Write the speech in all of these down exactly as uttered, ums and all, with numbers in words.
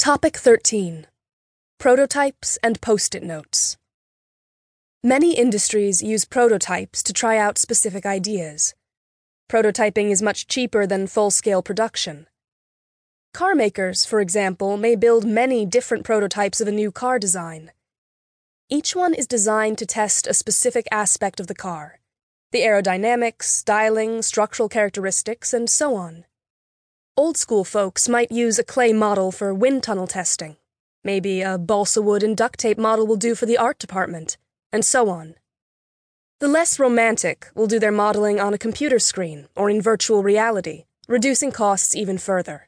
Topic thirteen. Prototypes and Post-it notes. Many industries use prototypes to try out specific ideas. Prototyping is much cheaper than full-scale production. Car makers, for example, may build many different prototypes of a new car design. Each one is designed to test a specific aspect of the car: the aerodynamics, styling, structural characteristics, and so on. Old-school folks might use a clay model for wind tunnel testing. Maybe a balsa wood and duct tape model will do for the art department, and so on. The less romantic will do their modeling on a computer screen or in virtual reality, reducing costs even further.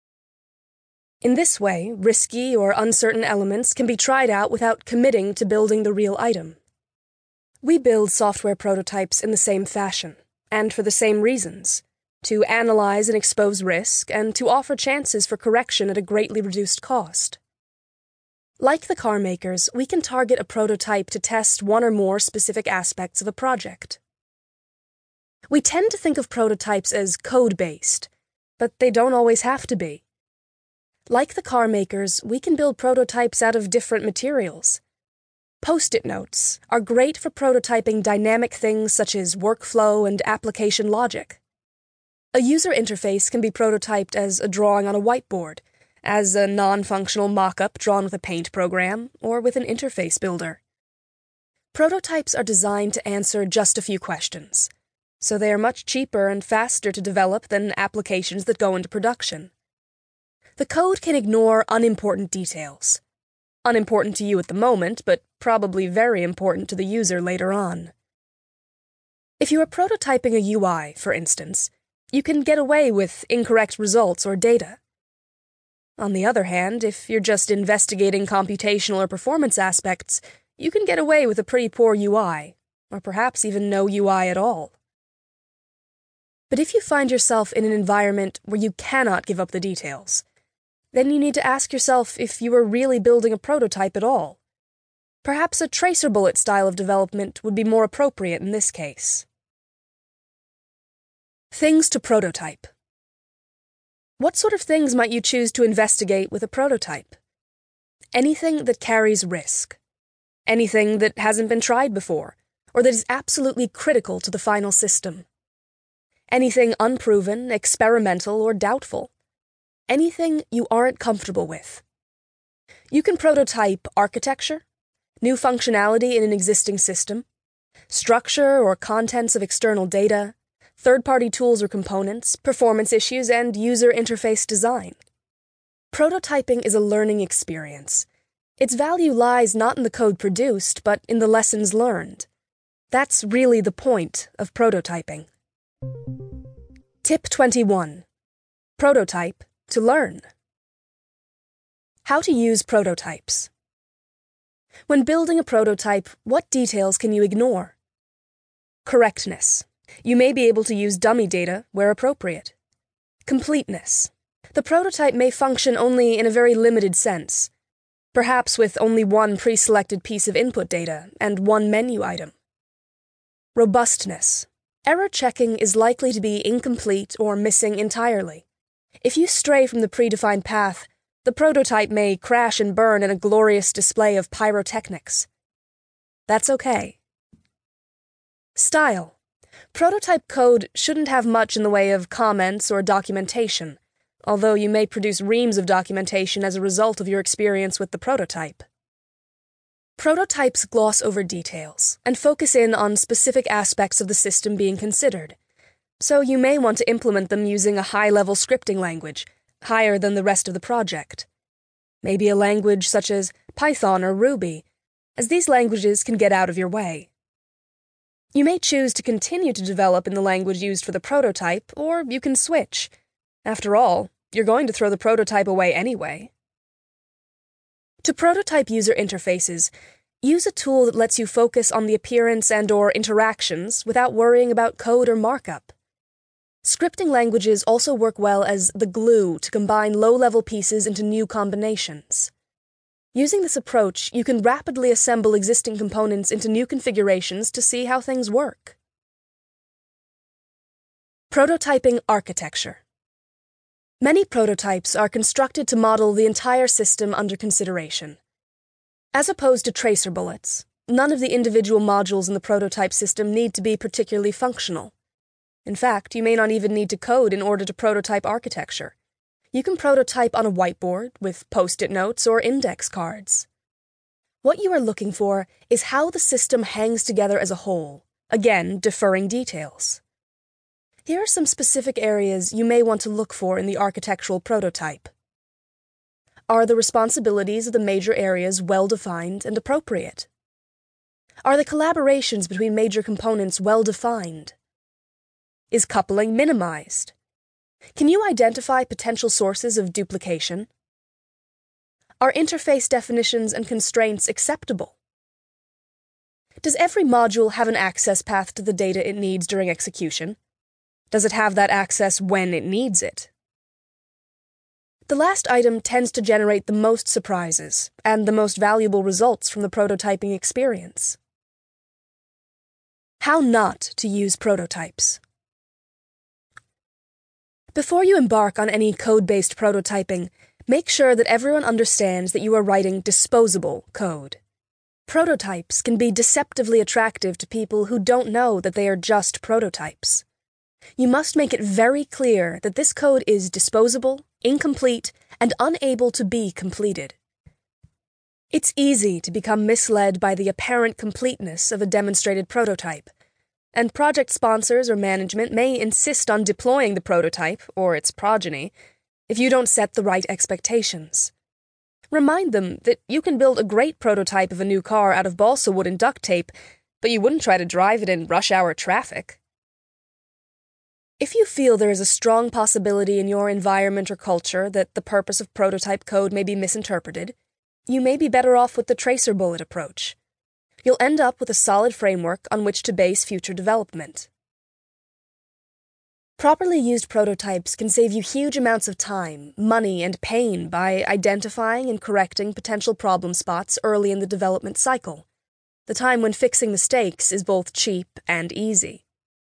In this way, risky or uncertain elements can be tried out without committing to building the real item. We build software prototypes in the same fashion, and for the same reasons: to analyze and expose risk, and to offer chances for correction at a greatly reduced cost. Like the car makers, we can target a prototype to test one or more specific aspects of a project. We tend to think of prototypes as code-based, but they don't always have to be. Like the car makers, we can build prototypes out of different materials. Post-it notes are great for prototyping dynamic things such as workflow and application logic. A user interface can be prototyped as a drawing on a whiteboard, as a non-functional mock-up drawn with a paint program, or with an interface builder. Prototypes are designed to answer just a few questions, so they are much cheaper and faster to develop than applications that go into production. The code can ignore unimportant details. Unimportant to you at the moment, but probably very important to the user later on. If you are prototyping a U I, for instance, you can get away with incorrect results or data. On the other hand, if you're just investigating computational or performance aspects, you can get away with a pretty poor U I, or perhaps even no U I at all. But if you find yourself in an environment where you cannot give up the details, then you need to ask yourself if you are really building a prototype at all. Perhaps a tracer bullet style of development would be more appropriate in this case. Things to prototype. What sort of things might you choose to investigate with a prototype? Anything that carries risk. Anything that hasn't been tried before, or that is absolutely critical to the final system. Anything unproven, experimental, or doubtful. Anything you aren't comfortable with. You can prototype architecture, new functionality in an existing system, structure or contents of external data, third-party tools or components, performance issues, and user interface design. Prototyping is a learning experience. Its value lies not in the code produced, but in the lessons learned. That's really the point of prototyping. Tip twenty-one. Prototype to learn. How to use prototypes. When building a prototype, what details can you ignore? Correctness. You may be able to use dummy data where appropriate. Completeness. The prototype may function only in a very limited sense, perhaps with only one pre-selected piece of input data and one menu item. Robustness. Error checking is likely to be incomplete or missing entirely. If you stray from the predefined path, the prototype may crash and burn in a glorious display of pyrotechnics. That's okay. Style. Prototype code shouldn't have much in the way of comments or documentation, although you may produce reams of documentation as a result of your experience with the prototype. Prototypes gloss over details and focus in on specific aspects of the system being considered, so you may want to implement them using a high-level scripting language, higher than the rest of the project. Maybe a language such as Python or Ruby, as these languages can get out of your way. You may choose to continue to develop in the language used for the prototype, or you can switch. After all, you're going to throw the prototype away anyway. To prototype user interfaces, use a tool that lets you focus on the appearance and/or interactions without worrying about code or markup. Scripting languages also work well as the glue to combine low-level pieces into new combinations. Using this approach, you can rapidly assemble existing components into new configurations to see how things work. Prototyping architecture. Many prototypes are constructed to model the entire system under consideration. As opposed to tracer bullets, none of the individual modules in the prototype system need to be particularly functional. In fact, you may not even need to code in order to prototype architecture. You can prototype on a whiteboard with post-it notes or index cards. What you are looking for is how the system hangs together as a whole, again, deferring details. Here are some specific areas you may want to look for in the architectural prototype. Are the responsibilities of the major areas well-defined and appropriate? Are the collaborations between major components well-defined? Is coupling minimized? Can you identify potential sources of duplication? Are interface definitions and constraints acceptable? Does every module have an access path to the data it needs during execution? Does it have that access when it needs it? The last item tends to generate the most surprises and the most valuable results from the prototyping experience. How not to use prototypes. Before you embark on any code-based prototyping, make sure that everyone understands that you are writing disposable code. Prototypes can be deceptively attractive to people who don't know that they are just prototypes. You must make it very clear that this code is disposable, incomplete, and unable to be completed. It's easy to become misled by the apparent completeness of a demonstrated prototype, and project sponsors or management may insist on deploying the prototype, or its progeny, if you don't set the right expectations. Remind them that you can build a great prototype of a new car out of balsa wood and duct tape, but you wouldn't try to drive it in rush-hour traffic. If you feel there is a strong possibility in your environment or culture that the purpose of prototype code may be misinterpreted, you may be better off with the tracer bullet approach. You'll end up with a solid framework on which to base future development. Properly used prototypes can save you huge amounts of time, money, and pain by identifying and correcting potential problem spots early in the development cycle, the time when fixing mistakes is both cheap and easy.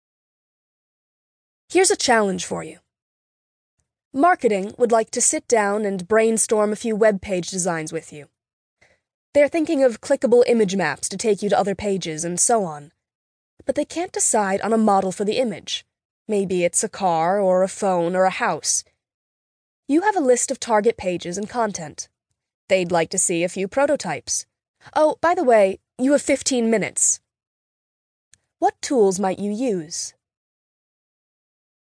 Here's a challenge for you. Marketing would like to sit down and brainstorm a few web page designs with you. They're thinking of clickable image maps to take you to other pages and so on. But they can't decide on a model for the image. Maybe it's a car or a phone or a house. You have a list of target pages and content. They'd like to see a few prototypes. Oh, by the way, you have fifteen minutes. What tools might you use?